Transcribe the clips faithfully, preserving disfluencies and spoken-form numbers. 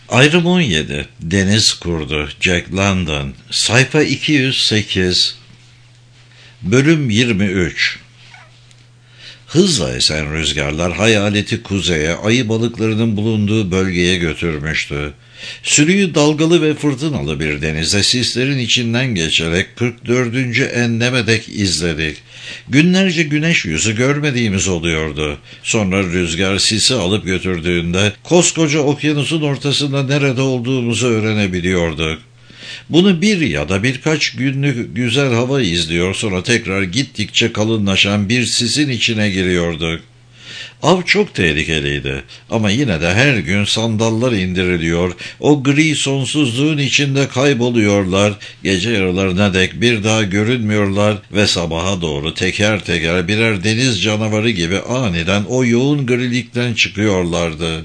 Ayrım on yedi. Deniz Kurdu Jack London. Sayfa iki yüz sekiz. Bölüm yirmi üç. Hızla esen rüzgarlar hayaleti kuzeye, ayı balıklarının bulunduğu bölgeye götürmüştü. Sürüyü dalgalı ve fırtınalı bir denizde sislerin içinden geçerek kırk dördüncü enleme dek izledik. Günlerce güneş yüzü görmediğimiz oluyordu. Sonra rüzgar sisi alıp götürdüğünde koskoca okyanusun ortasında nerede olduğumuzu öğrenebiliyorduk. Bunu bir ya da birkaç günlük güzel hava izliyor, sonra tekrar gittikçe kalınlaşan bir sisin içine giriyorduk. Av çok tehlikeliydi ama yine de her gün sandallar indiriliyor, o gri sonsuzluğun içinde kayboluyorlar, gece yarılarına dek bir daha görünmüyorlar ve sabaha doğru teker teker birer deniz canavarı gibi aniden o yoğun grilikten çıkıyorlardı.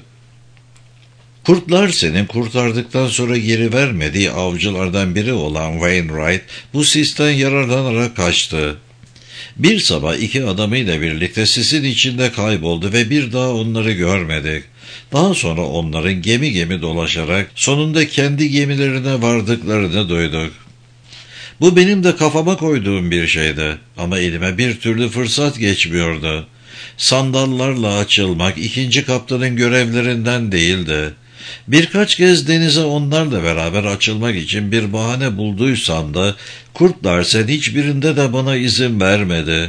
Kurtlar senin kurtardıktan sonra geri vermediği avcılardan biri olan Wainwright bu sisten yararlanarak kaçtı. Bir sabah iki adamıyla birlikte sisin içinde kayboldu ve bir daha onları görmedik. Daha sonra onların gemi gemi dolaşarak sonunda kendi gemilerine vardıklarını duyduk. Bu benim de kafama koyduğum bir şeydi ama elime bir türlü fırsat geçmiyordu. Sandallarla açılmak ikinci kaptanın görevlerinden değildi. Birkaç kez denize onlarla beraber açılmak için bir bahane bulduysam da Kurt Larsen hiçbirinde de bana izin vermedi.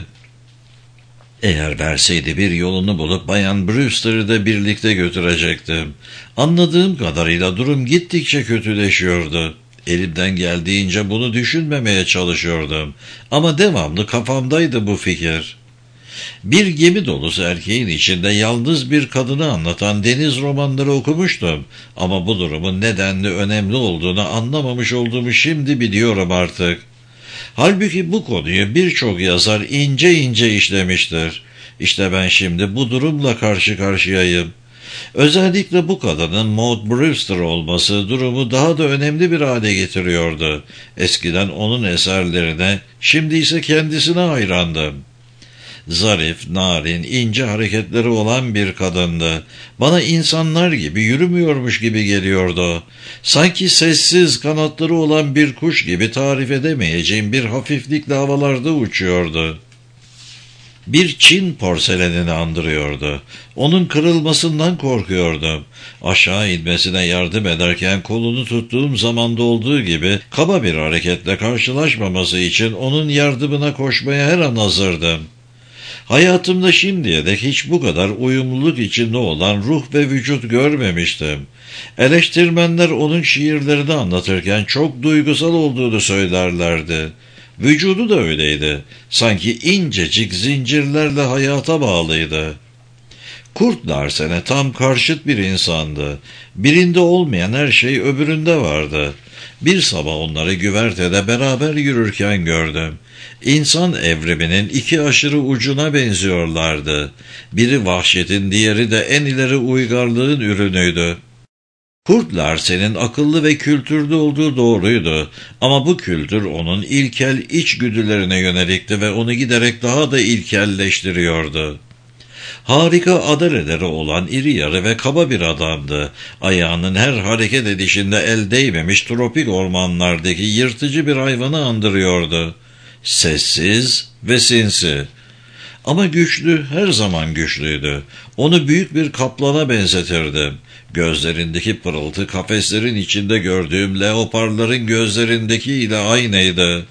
Eğer verseydi bir yolunu bulup Bayan Brewster'ı da birlikte götürecektim. Anladığım kadarıyla durum gittikçe kötüleşiyordu. Elimden geldiğince bunu düşünmemeye çalışıyordum. Ama devamlı kafamdaydı bu fikir. Bir gemi dolusu erkeğin içinde yalnız bir kadını anlatan deniz romanları okumuştum. Ama bu durumun nedenli önemli olduğunu anlamamış olduğumu şimdi biliyorum artık. Halbuki bu konuyu birçok yazar ince ince işlemiştir. İşte ben şimdi bu durumla karşı karşıyayım. Özellikle bu kadının Maud Brewster olması durumu daha da önemli bir hale getiriyordu. Eskiden onun eserlerine, şimdi ise kendisine hayrandım. Zarif, narin, ince hareketleri olan bir kadındı. Bana insanlar gibi yürümüyormuş gibi geliyordu. Sanki sessiz, kanatları olan bir kuş gibi tarif edemeyeceğim bir hafiflikle havalarda uçuyordu. Bir Çin porselenini andırıyordu. Onun kırılmasından korkuyordum. Aşağı inmesine yardım ederken kolunu tuttuğum zamanda olduğu gibi kaba bir hareketle karşılaşmaması için onun yardımına koşmaya her an hazırdım. Hayatımda şimdiye dek hiç bu kadar uyumluluk içinde olan ruh ve vücut görmemiştim. Eleştirmenler onun şiirlerini anlatırken çok duygusal olduğunu söylerlerdi. Vücudu da öyleydi. Sanki incecik zincirlerle hayata bağlıydı. Kurt Larsen'e tam karşıt bir insandı. Birinde olmayan her şey öbüründe vardı. Bir sabah onları güvertede beraber yürürken gördüm. İnsan evriminin iki aşırı ucuna benziyorlardı. Biri vahşetin, diğeri de en ileri uygarlığın ürünüydü. Kurt Larsen'in akıllı ve kültürlü olduğu doğruydu ama bu kültür onun ilkel içgüdülerine yönelikti ve onu giderek daha da ilkelleştiriyordu. Harika adaleleri olan iri yarı ve kaba bir adamdı. Ayağının her hareket edişinde el değmemiş tropik ormanlardaki yırtıcı bir hayvanı andırıyordu. Sessiz ve sinsi. Ama güçlü, her zaman güçlüydü. Onu büyük bir kaplana benzetirdim. Gözlerindeki pırıltı kafeslerin içinde gördüğüm leoparların gözlerindeki ile aynıydı.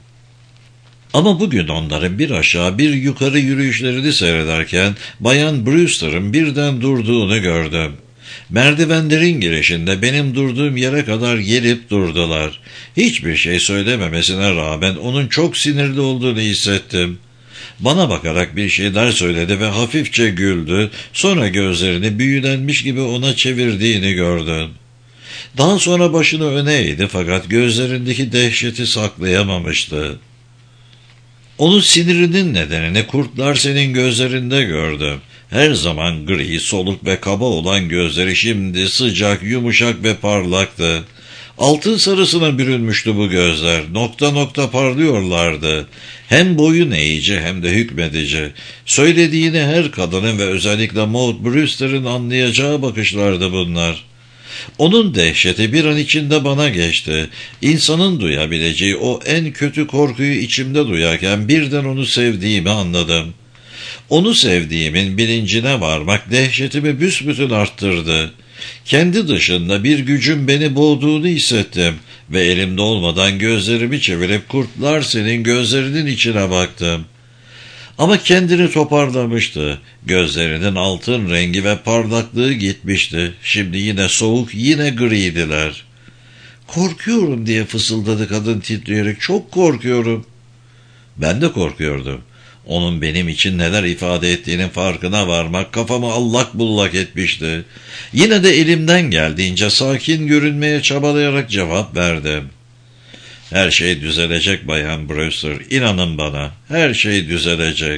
Ama bugün onların bir aşağı bir yukarı yürüyüşlerini seyrederken Bayan Brewster'ın birden durduğunu gördüm. Merdivenlerin girişinde benim durduğum yere kadar gelip durdular. Hiçbir şey söylememesine rağmen onun çok sinirli olduğunu hissettim. Bana bakarak bir şeyler söyledi ve hafifçe güldü, sonra gözlerini büyülenmiş gibi ona çevirdiğini gördüm. Daha sonra başını öne eğdi fakat gözlerindeki dehşeti saklayamamıştı. Onun sinirinin nedenini Kurt Larsen'in gözlerinde gördüm. Her zaman gri, soluk ve kaba olan gözleri şimdi sıcak, yumuşak ve parlaktı. Altın sarısına bürünmüştü bu gözler, nokta nokta parlıyorlardı. Hem boyun eğici hem de hükmedici. Söylediğini her kadının ve özellikle Maud Brewster'ın anlayacağı bakışlardı bunlar. Onun dehşeti bir an içinde bana geçti. İnsanın duyabileceği o en kötü korkuyu içimde duyarken birden onu sevdiğimi anladım. Onu sevdiğimin bilincine varmak dehşetimi büsbütün arttırdı. Kendi dışında bir gücün beni boğduğunu hissettim ve elimde olmadan gözlerimi çevirip Kurtlar Senin gözlerinin içine baktım. Ama kendini toparlamıştı. Gözlerinin altın rengi ve parlaklığı gitmişti. Şimdi yine soğuk, yine griydiler. "Korkuyorum," diye fısıldadı kadın titreyerek. "Çok korkuyorum." Ben de korkuyordum. Onun benim için neler ifade ettiğinin farkına varmak kafamı allak bullak etmişti. Yine de elimden geldiğince sakin görünmeye çabalayarak cevap verdim. "Her şey düzelecek Bayan Brewster. İnanın bana, her şey düzelecek."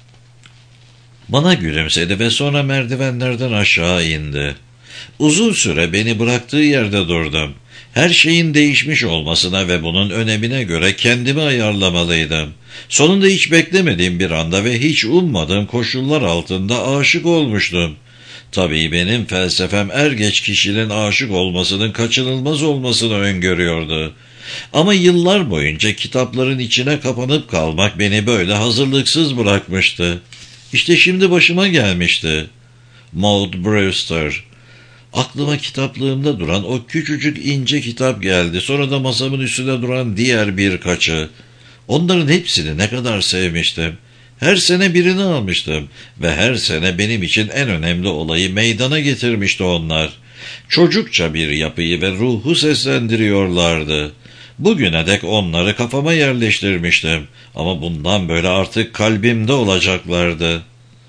Bana gülümsedi ve sonra merdivenlerden aşağı indi. Uzun süre beni bıraktığı yerde durdum. Her şeyin değişmiş olmasına ve bunun önemine göre kendimi ayarlamalıydım. Sonunda hiç beklemediğim bir anda ve hiç ummadığım koşullar altında aşık olmuştum. Tabii benim felsefem er geç kişinin aşık olmasının kaçınılmaz olmasını öngörüyordu. Ama yıllar boyunca kitapların içine kapanıp kalmak beni böyle hazırlıksız bırakmıştı. İşte şimdi başıma gelmişti. Maud Brewster. Aklıma kitaplığımda duran o küçücük ince kitap geldi. Sonra da masamın üstünde duran diğer birkaçı. Onların hepsini ne kadar sevmiştim. Her sene birini almıştım ve her sene benim için en önemli olayı meydana getirmişti onlar. Çocukça bir yapıyı ve ruhu seslendiriyorlardı. Bugüne dek onları kafama yerleştirmiştim ama bundan böyle artık kalbimde olacaklardı.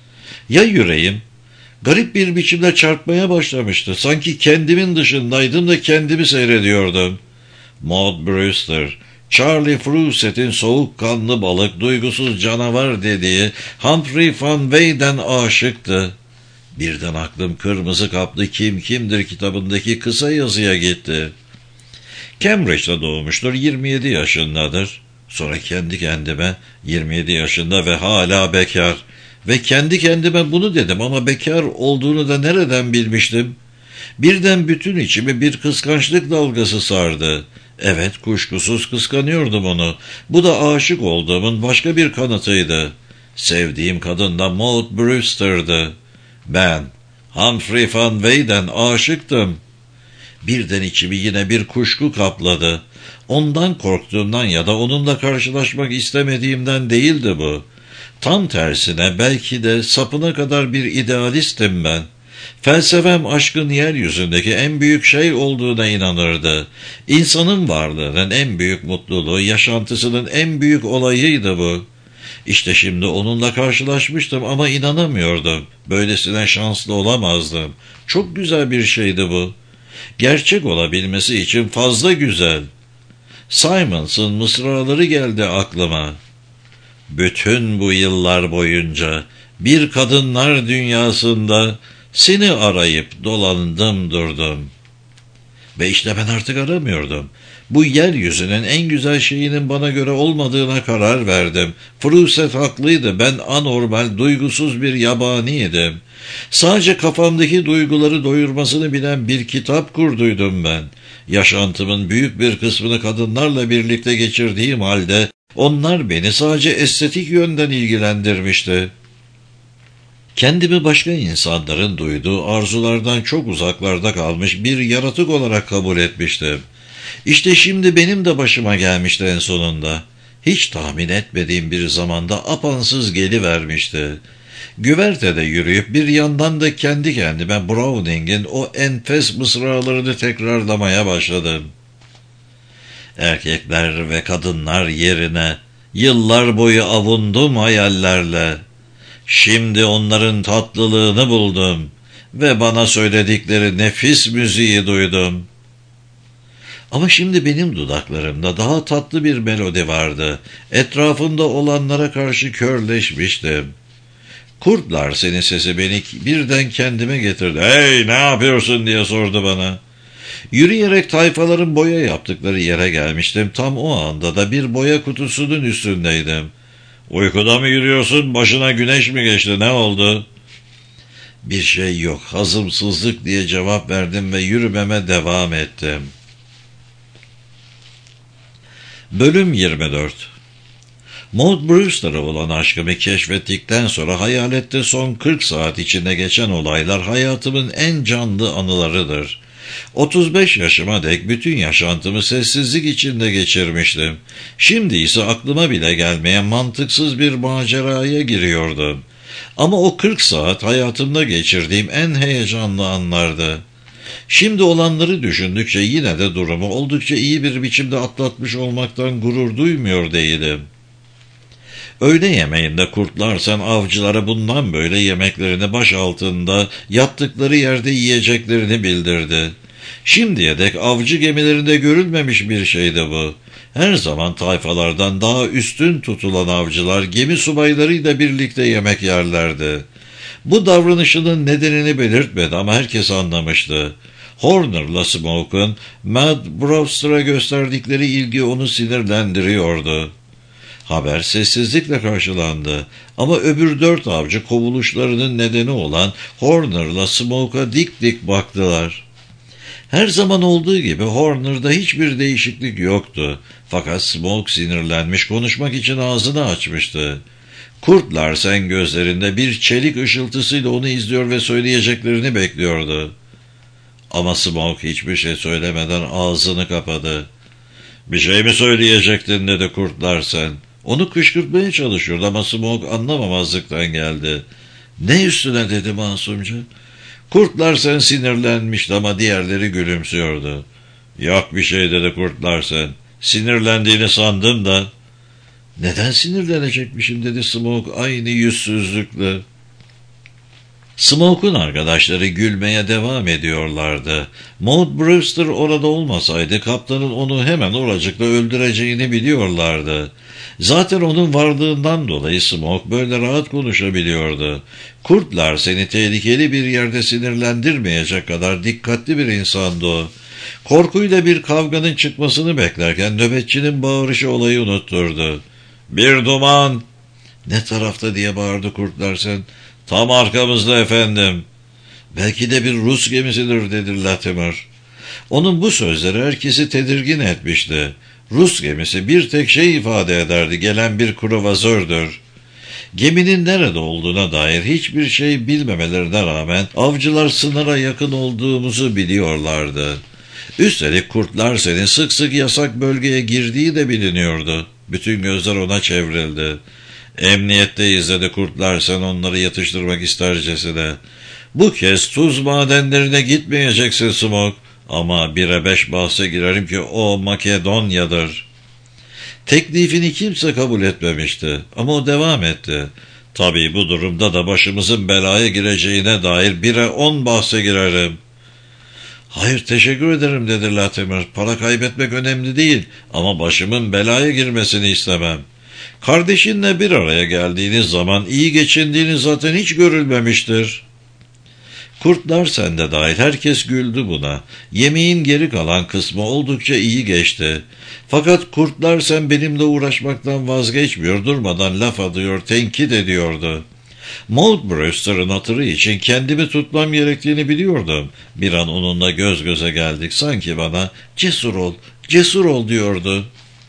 Ya yüreğim? Garip bir biçimde çarpmaya başlamıştı. Sanki kendimin dışındaydım da kendimi seyrediyordum. Maud Brewster, Charlie Fawcett'in soğukkanlı balık, duygusuz canavar dediği Humphrey Van Weyden aşıktı. Birden aklım kırmızı kaplı Kim Kimdir kitabındaki kısa yazıya gitti. Cambridge'de doğmuştur, yirmi yedi yaşındadır. Sonra kendi kendime, yirmi yedi yaşında ve hala bekar. Ve kendi kendime bunu dedim ama bekar olduğunu da nereden bilmiştim? Birden bütün içimi bir kıskançlık dalgası sardı. Evet, kuşkusuz kıskanıyordum onu. Bu da aşık olduğumun başka bir kanıtıydı. Sevdiğim kadın da Maud Brewster'dı. Ben, Humphrey Van Weyden aşıktım. Birden içimi yine bir kuşku kapladı. Ondan korktuğumdan ya da onunla karşılaşmak istemediğimden değildi bu. Tam tersine belki de sapına kadar bir idealistim ben. Felsefem aşkın yeryüzündeki en büyük şey olduğuna inanırdı. İnsanın varlığının en büyük mutluluğu, yaşantısının en büyük olayıydı bu. İşte şimdi onunla karşılaşmıştım ama inanamıyordum. Böylesine şanslı olamazdım. Çok güzel bir şeydi bu. Gerçek olabilmesi için fazla güzel. Simons'ın mısraları geldi aklıma. Bütün bu yıllar boyunca bir kadınlar dünyasında seni arayıp dolandım durdum. Ve işte ben artık aramıyordum. Bu yeryüzünün en güzel şeyinin bana göre olmadığına karar verdim. Fawcett haklıydı. Ben anormal, duygusuz bir yabaniydim. Sadece kafamdaki duyguları doyurmasını bilen bir kitap kurduydum ben. Yaşantımın büyük bir kısmını kadınlarla birlikte geçirdiğim halde onlar beni sadece estetik yönden ilgilendirmişti. Kendimi başka insanların duyduğu arzulardan çok uzaklarda kalmış bir yaratık olarak kabul etmiştim. İşte şimdi benim de başıma gelmişti en sonunda. Hiç tahmin etmediğim bir zamanda apansız gelivermişti. Güvertede yürüyüp bir yandan da kendi kendime Browning'in o enfes mısralarını tekrarlamaya başladım. Erkekler ve kadınlar yerine yıllar boyu avundum hayallerle. Şimdi onların tatlılığını buldum ve bana söyledikleri nefis müziği duydum. Ama şimdi benim dudaklarımda daha tatlı bir melodi vardı. Etrafımda olanlara karşı körleşmiştim. Kurtlar Senin sesi beni birden kendime getirdi. "Hey, ne yapıyorsun?" diye sordu bana. Yürüyerek tayfaların boya yaptıkları yere gelmiştim. Tam o anda da bir boya kutusunun üstündeydim. "Uykuda mı yürüyorsun? Başına güneş mi geçti? Ne oldu?" Bir şey yok, hazımsızlık diye cevap verdim ve yürümeme devam ettim. Bölüm yirmi dört. Maud Brewster'a olan aşkımı keşfettikten sonra hayalette son kırk saat içinde geçen olaylar hayatımın en canlı anılarıdır. otuz beş yaşıma dek bütün yaşantımı sessizlik içinde geçirmiştim. Şimdi ise aklıma bile gelmeyen mantıksız bir maceraya giriyordum. Ama o kırk saat hayatımda geçirdiğim en heyecanlı anlardı. Şimdi olanları düşündükçe yine de durumu oldukça iyi bir biçimde atlatmış olmaktan gurur duymuyor değilim. Öğle yemeğinde Kurtlar Sen avcılara bundan böyle yemeklerini baş altında yattıkları yerde yiyeceklerini bildirdi. Şimdiye dek avcı gemilerinde görülmemiş bir şeydi bu. Her zaman tayfalardan daha üstün tutulan avcılar gemi subaylarıyla birlikte yemek yerlerdi. Bu davranışının nedenini belirtmedi ama herkes anlamıştı. Horner'la Smoke'un Maud Brewster'a gösterdikleri ilgi onu sinirlendiriyordu. Haber sessizlikle karşılandı ama öbür dört avcı kovuluşlarının nedeni olan Horner'la Smoke'a dik dik baktılar. Her zaman olduğu gibi Horner'da hiçbir değişiklik yoktu. Fakat Smoke sinirlenmiş, konuşmak için ağzını açmıştı. Kurtlar Sen gözlerinde bir çelik ışıltısıyla onu izliyor ve söyleyeceklerini bekliyordu. Ama Smoke hiçbir şey söylemeden ağzını kapadı. "Bir şey mi söyleyecektin?" dedi Kurtlar Sen. Onu kışkırtmaya çalışıyordu ama Smoke anlamamazlıktan geldi. "Ne üstüne?" dedi masumca. Kurtlar Sen sinirlenmişti ama diğerleri gülümsüyordu. "Yok bir şey," dedi Kurtlar Sen. "Sinirlendiğini sandım da." "Neden sinirlenecekmişim?" dedi Smoke aynı yüzsüzlükle. Smoke'un arkadaşları gülmeye devam ediyorlardı. Maud Brewster orada olmasaydı kaptanın onu hemen oracıkta öldüreceğini biliyorlardı. Zaten onun varlığından dolayı Smoke böyle rahat konuşabiliyordu. Kurtlar Sen'i tehlikeli bir yerde sinirlendirmeyecek kadar dikkatli bir insandı o. Korkuyla bir kavganın çıkmasını beklerken nöbetçinin bağırışı olayı unutturdu. "Bir duman!" "Ne tarafta?" diye bağırdı Kurtlar Sen. "Tam arkamızda efendim." "Belki de bir Rus gemisidir," dedi Latimer. Onun bu sözleri herkesi tedirgin etmişti. Rus gemisi bir tek şey ifade ederdi: gelen bir kruvazördür. Geminin nerede olduğuna dair hiçbir şey bilmemelerine rağmen avcılar sınıra yakın olduğumuzu biliyorlardı. Üstelik Kurtlar Sen'in sık sık yasak bölgeye girdiği de biliniyordu. Bütün gözler ona çevrildi. "Emniyetteyiz," dedi Kurtlar Sen onları yatıştırmak istercesine. "Bu kez tuz madenlerine gitmeyeceksin Smoke. Ama bire beş bahse girerim ki o Makedonya'dır." Teklifini kimse kabul etmemişti ama o devam etti. "Tabii bu durumda da başımızın belaya gireceğine dair bire on bahse girerim." "Hayır, teşekkür ederim," dedi Latimer. "Para kaybetmek önemli değil ama başımın belaya girmesini istemem. Kardeşinle bir araya geldiğiniz zaman iyi geçindiğiniz zaten hiç görülmemiştir." Kurtlar Sen de dahil herkes güldü buna. Yemeğin geri kalan kısmı oldukça iyi geçti. Fakat Kurtlar Sen benimle uğraşmaktan vazgeçmiyor, durmadan laf atıyor, tenkit ediyordu. Maud Brewster'ın hatırı için kendimi tutmam gerektiğini biliyordum. Bir an onunla göz göze geldik. Sanki bana "Cesur ol, cesur ol," diyordu.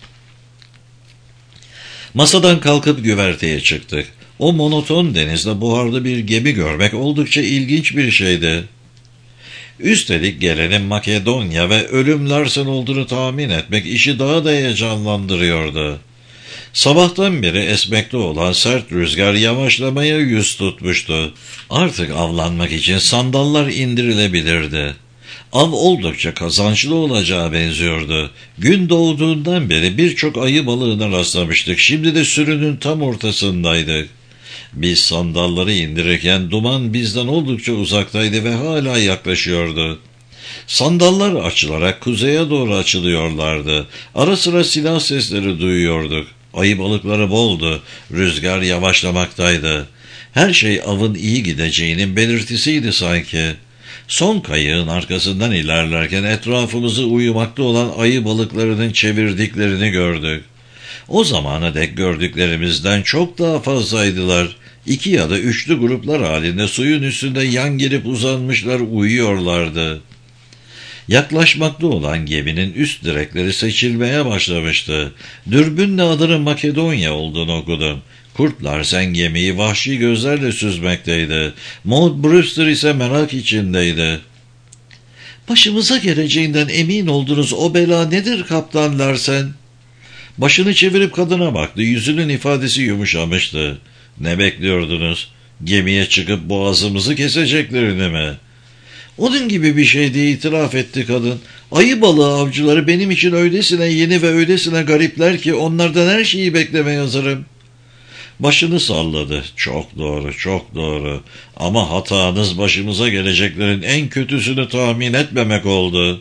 Masadan kalkıp güverteye çıktık. O monoton denizde buharlı bir gemi görmek oldukça ilginç bir şeydi. Üstelik gelenin Makedonya ve ölüm Larsen olduğunu tahmin etmek işi daha da heyecanlandırıyordu. Sabahtan beri esmekte olan sert rüzgar yavaşlamaya yüz tutmuştu. Artık avlanmak için sandallar indirilebilirdi. Av oldukça kazançlı olacağı benziyordu. Gün doğduğundan beri birçok ayı balığına rastlamıştık. Şimdi de sürünün tam ortasındaydık. Biz sandalları indirirken duman bizden oldukça uzaktaydı ve hala yaklaşıyordu. Sandallar açılarak kuzeye doğru açılıyorlardı. Ara sıra silah sesleri duyuyorduk. Ayı balıkları boldu. Rüzgar yavaşlamaktaydı. Her şey avın iyi gideceğinin belirtisiydi sanki. Son kayığın arkasından ilerlerken etrafımızı uyumakta olan ayı balıklarının çevirdiklerini gördük. O zamana dek gördüklerimizden çok daha fazlaydılar. İki ya da üçlü gruplar halinde suyun üstünde yan gelip uzanmışlar uyuyorlardı. Yaklaşmakta olan geminin üst direkleri seçilmeye başlamıştı. Dürbünle adının Makedonya olduğunu okudum. Kurt Larsen gemiyi vahşi gözlerle süzmekteydi. Maud Brewster ise merak içindeydi. "Başımıza geleceğinden emin oldunuz, o bela nedir Kaptan Larsen?" Başını çevirip kadına baktı. Yüzünün ifadesi yumuşamıştı. "Ne bekliyordunuz? Gemiye çıkıp boğazımızı keseceklerini mi?" "Onun gibi bir şey diye itiraf etti kadın. Ayı balığı avcıları benim için öylesine yeni ve öylesine garipler ki onlardan her şeyi beklemeye hazırım." Başını salladı. "Çok doğru, çok doğru. Ama hatanız başımıza geleceklerin en kötüsünü tahmin etmemek oldu."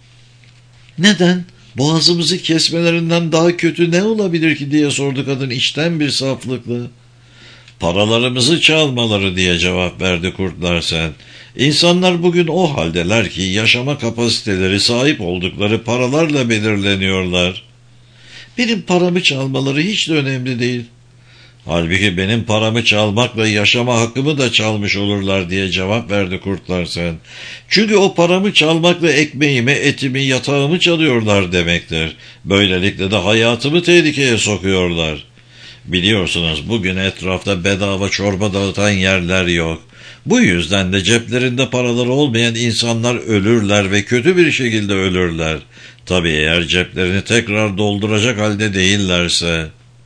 "Neden? Boğazımızı kesmelerinden daha kötü ne olabilir ki?" diye sordu kadın içten bir saflıkla. "Paralarımızı çalmaları," diye cevap verdi Kurt Larsen. "İnsanlar bugün o haldeler ki yaşama kapasiteleri sahip oldukları paralarla belirleniyorlar." "Benim paramı çalmaları hiç de önemli değil." "Halbuki benim paramı çalmakla yaşama hakkımı da çalmış olurlar," diye cevap verdi Kurt Larsen. "Çünkü o paramı çalmakla ekmeğimi, etimi, yatağımı çalıyorlar demektir. Böylelikle de hayatımı tehlikeye sokuyorlar. Biliyorsunuz bugün etrafta bedava çorba dağıtan yerler yok. Bu yüzden de ceplerinde paraları olmayan insanlar ölürler ve kötü bir şekilde ölürler. Tabii eğer ceplerini tekrar dolduracak halde değillerse."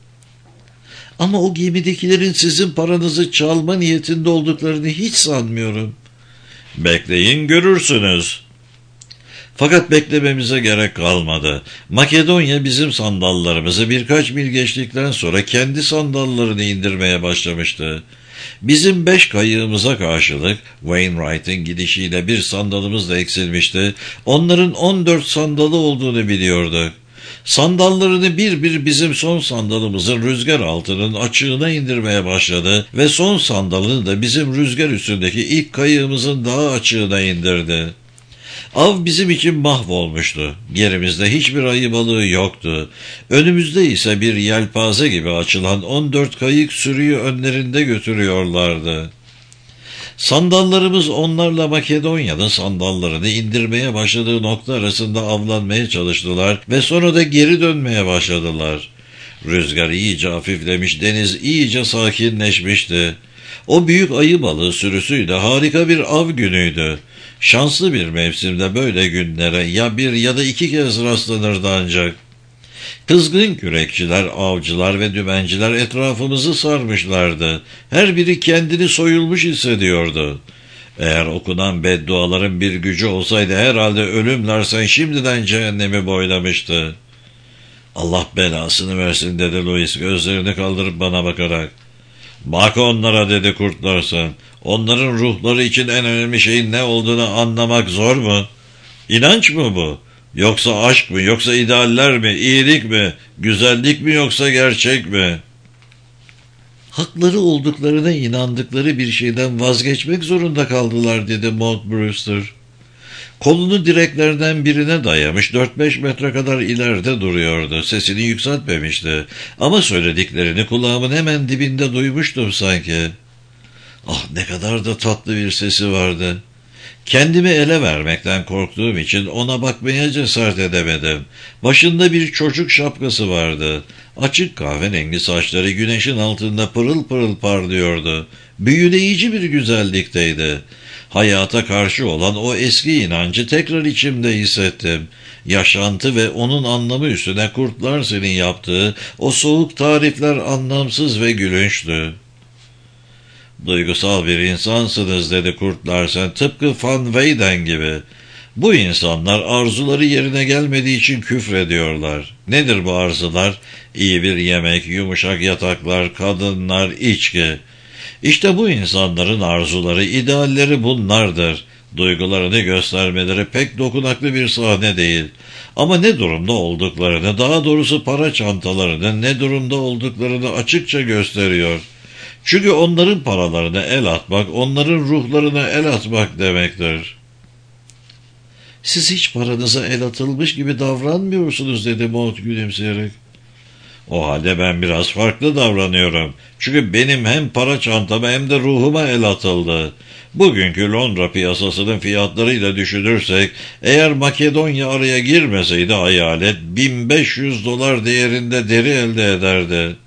"Ama o gemidekilerin sizin paranızı çalma niyetinde olduklarını hiç sanmıyorum." "Bekleyin görürsünüz." Fakat beklememize gerek kalmadı. Makedonya bizim sandallarımızı birkaç mil geçtikten sonra kendi sandallarını indirmeye başlamıştı. Bizim beş kayığımıza karşılık Wainwright'ın gidişiyle bir sandalımız da eksilmişti. Onların on dört sandalı olduğunu biliyorduk. Sandallarını bir bir bizim son sandalımızın rüzgar altının açığına indirmeye başladı ve son sandalını da bizim rüzgar üstündeki ilk kayığımızın daha açığına indirdi. Av bizim için mahvolmuştu. Yerimizde hiçbir ayı balığı yoktu. Önümüzde ise bir yelpaze gibi açılan on dört kayık sürüyü önlerinde götürüyorlardı. Sandallarımız onlarla Makedonya'nın sandallarını indirmeye başladığı nokta arasında avlanmaya çalıştılar ve sonra da geri dönmeye başladılar. Rüzgar iyice hafiflemiş, deniz iyice sakinleşmişti. O büyük ayı balığı sürüsüyle harika bir av günüydü. Şanslı bir mevsimde böyle günlere ya bir ya da iki kez rastlanırdı ancak. Kızgın kürekçiler, avcılar ve dümenciler etrafımızı sarmışlardı. Her biri kendini soyulmuş hissediyordu. Eğer okunan bedduaların bir gücü olsaydı herhalde ölüm Larsen şimdiden cehennemi boylamıştı. "Allah belasını versin," dedi Louis gözlerini kaldırıp bana bakarak. "Bak onlara," dedi Kurt Larsen. "Onların ruhları için en önemli şeyin ne olduğunu anlamak zor mu? İnanç mı bu? Yoksa aşk mı? Yoksa idealler mi? İyilik mi? Güzellik mi? Yoksa gerçek mi?" "Hakları olduklarına inandıkları bir şeyden vazgeçmek zorunda kaldılar," dedi Maud Brewster. Kolunu direklerden birine dayamış, dört beş metre kadar ileride duruyordu. Sesini yükseltmemişti. Ama söylediklerini kulağımın hemen dibinde duymuştum sanki. Ah, ne kadar da tatlı bir sesi vardı. Kendimi ele vermekten korktuğum için ona bakmaya cesaret edemedim. Başında bir çocuk şapkası vardı. Açık kahverengi saçları güneşin altında pırıl pırıl parlıyordu. Büyüleyici bir güzellikteydi. Hayata karşı olan o eski inancı tekrar içimde hissettim. Yaşantı ve onun anlamı üstüne Kurt Larsen'in yaptığı o soğuk tarifler anlamsız ve gülünçtü. "Duygusal bir insansınız," dedi Kurt Larsen, "tıpkı Van Weyden gibi. Bu insanlar arzuları yerine gelmediği için küfrediyorlar. Nedir bu arzular? İyi bir yemek, yumuşak yataklar, kadınlar, içki. İşte bu insanların arzuları, idealleri bunlardır. Duygularını göstermeleri pek dokunaklı bir sahne değil. Ama ne durumda olduklarını, daha doğrusu para çantalarının ne durumda olduklarını açıkça gösteriyor. Çünkü onların paralarına el atmak, onların ruhlarına el atmak demektir." "Siz hiç paranıza el atılmış gibi davranmıyorsunuz," dedi Maud gülümseyerek. O halde ben biraz farklı davranıyorum. Çünkü benim hem para çantama hem de ruhuma el atıldı. Bugünkü Londra piyasasının fiyatlarıyla düşünürsek, eğer Makedonya araya girmeseydi hayalet bin beş yüz dolar değerinde deri elde ederdi.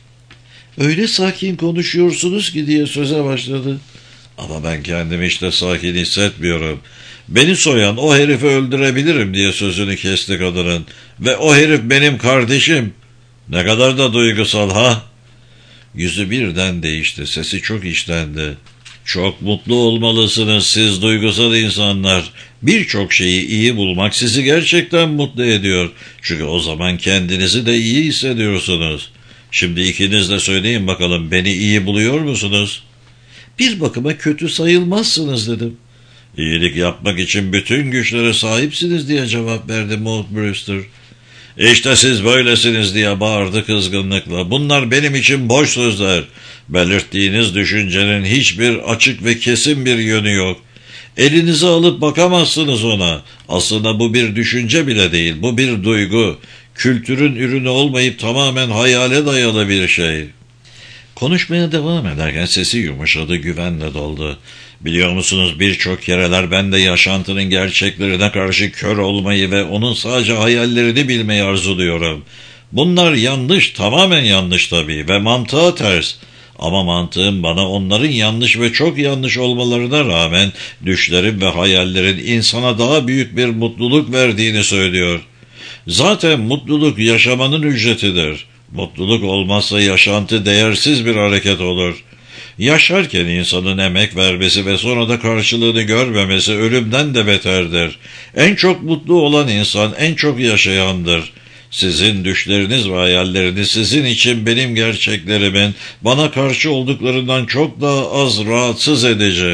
Öyle sakin konuşuyorsunuz ki diye söze başladı. Ama ben kendimi işte sakin hissetmiyorum. Beni soyan o herifi öldürebilirim diye sözünü kesti kadının. Ve o herif benim kardeşim. Ne kadar da duygusal ha? Yüzü birden değişti. Sesi çok içtendi. Çok mutlu olmalısınız siz duygusal insanlar. Birçok şeyi iyi bulmak sizi gerçekten mutlu ediyor. Çünkü o zaman kendinizi de iyi hissediyorsunuz. Şimdi ikiniz de söyleyin bakalım, beni iyi buluyor musunuz? Bir bakıma kötü sayılmazsınız dedim. İyilik yapmak için bütün güçlere sahipsiniz diye cevap verdi Maud Brewster. İşte siz böylesiniz diye bağırdı kızgınlıkla. Bunlar benim için boş sözler. Belirttiğiniz düşüncenin hiçbir açık ve kesin bir yönü yok. Elinize alıp bakamazsınız ona. Aslında bu bir düşünce bile değil, bu bir duygu. Kültürün ürünü olmayıp tamamen hayale dayalı bir şey. Konuşmaya devam ederken sesi yumuşadı, güvenle doldu. Biliyor musunuz, birçok kereler ben de yaşantının gerçeklerine karşı kör olmayı ve onun sadece hayallerini bilmeyi arzuluyorum. Bunlar yanlış, tamamen yanlış tabii ve mantığa ters. Ama mantığım bana onların yanlış ve çok yanlış olmalarına rağmen düşlerin ve hayallerin insana daha büyük bir mutluluk verdiğini söylüyor. Zaten mutluluk yaşamanın ücretidir. Mutluluk olmazsa yaşantı değersiz bir hareket olur. Yaşarken insanın emek vermesi ve sonra da karşılığını görmemesi ölümden de beterdir. En çok mutlu olan insan en çok yaşayandır. Sizin düşleriniz ve hayalleriniz sizin için benim gerçeklerimin bana karşı olduklarından çok daha az rahatsız edici.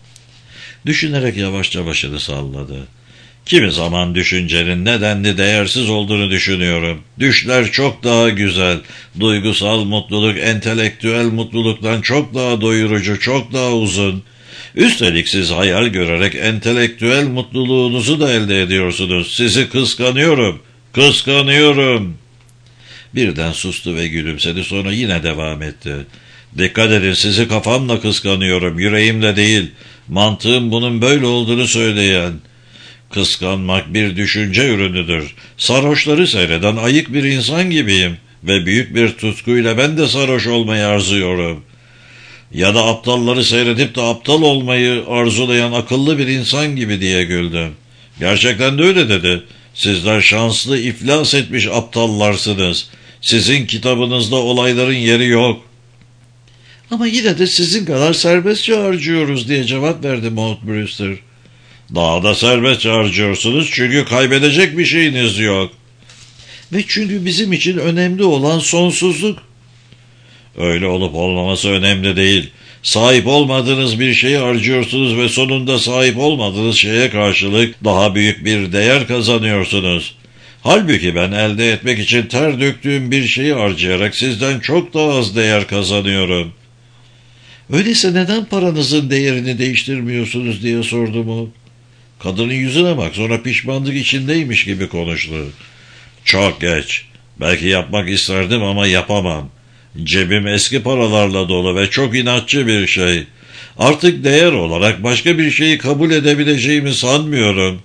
Düşünerek yavaşça başını salladı. Kimi zaman düşüncenin nedenli değersiz olduğunu düşünüyorum. Düşler çok daha güzel. Duygusal mutluluk entelektüel mutluluktan çok daha doyurucu, çok daha uzun. Üstelik siz hayal görerek entelektüel mutluluğunuzu da elde ediyorsunuz. Sizi kıskanıyorum. Kıskanıyorum. Birden sustu ve gülümsedi, sonra yine devam etti. Dikkat edin, sizi kafamla kıskanıyorum, yüreğimle değil. Mantığım bunun böyle olduğunu söyleyen. Kıskanmak bir düşünce ürünüdür. Sarhoşları seyreden ayık bir insan gibiyim ve büyük bir tutkuyla ben de sarhoş olmayı arzuyorum. Ya da aptalları seyredip de aptal olmayı arzulayan akıllı bir insan gibi diye güldüm. Gerçekten de öyle dedi. Sizler şanslı, iflas etmiş aptallarsınız. Sizin kitabınızda olayların yeri yok. Ama yine de sizin kadar serbestçe harcıyoruz diye cevap verdi Maud Brewster. Daha da serbestçe harcıyorsunuz çünkü kaybedecek bir şeyiniz yok. Ve çünkü bizim için önemli olan sonsuzluk. Öyle olup olmaması önemli değil. Sahip olmadığınız bir şeyi harcıyorsunuz ve sonunda sahip olmadığınız şeye karşılık daha büyük bir değer kazanıyorsunuz. Halbuki ben elde etmek için ter döktüğüm bir şeyi harcayarak sizden çok daha az değer kazanıyorum. Öyleyse neden paranızın değerini değiştirmiyorsunuz diye sordum o. Kadının yüzüne bak, sonra pişmanlık içindeymiş gibi konuştu. Çok geç. Belki yapmak isterdim ama yapamam. Cebim eski paralarla dolu ve çok inatçı bir şey. Artık değer olarak başka bir şeyi kabul edebileceğimi sanmıyorum.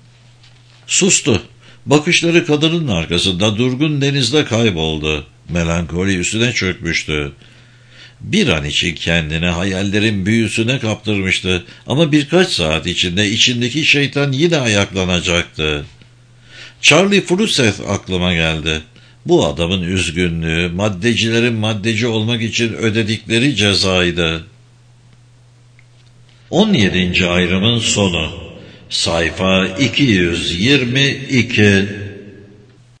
Sustu. Bakışları kadının arkasında durgun denizde kayboldu. Melankoli üstüne çökmüştü. Bir an için kendini hayallerin büyüsüne kaptırmıştı ama birkaç saat içinde içindeki şeytan yine ayaklanacaktı. Charlie Fruset aklıma geldi. Bu adamın üzgünlüğü, maddecilerin maddeci olmak için ödedikleri cezaydı. on yedinci ayrımın sonu. Sayfa iki yüz yirmi iki.